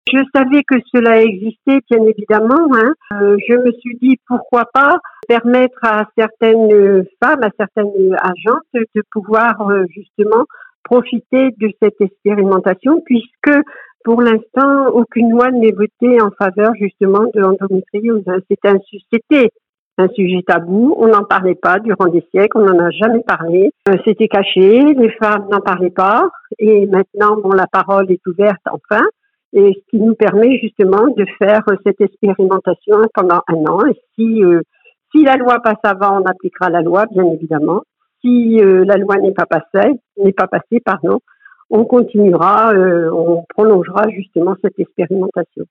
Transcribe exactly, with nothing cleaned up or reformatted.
Je savais que cela existait, bien évidemment. Hein. Euh, je me suis dit pourquoi pas permettre à certaines femmes, à certaines agentes de pouvoir euh, justement profiter de cette expérimentation, puisque pour l'instant aucune loi n'est votée en faveur justement de l'endométriose. C'était un, c'était un sujet tabou, on n'en parlait pas durant des siècles, on n'en a jamais parlé. Euh, c'était caché, les femmes n'en parlaient pas, et maintenant bon, la parole est ouverte enfin. Et ce qui nous permet justement de faire cette expérimentation pendant un an. Et si, euh, si la loi passe avant, on appliquera la loi, bien évidemment. Si euh, la loi n'est pas passée, n'est pas passée, pardon, on continuera, euh, on prolongera justement cette expérimentation.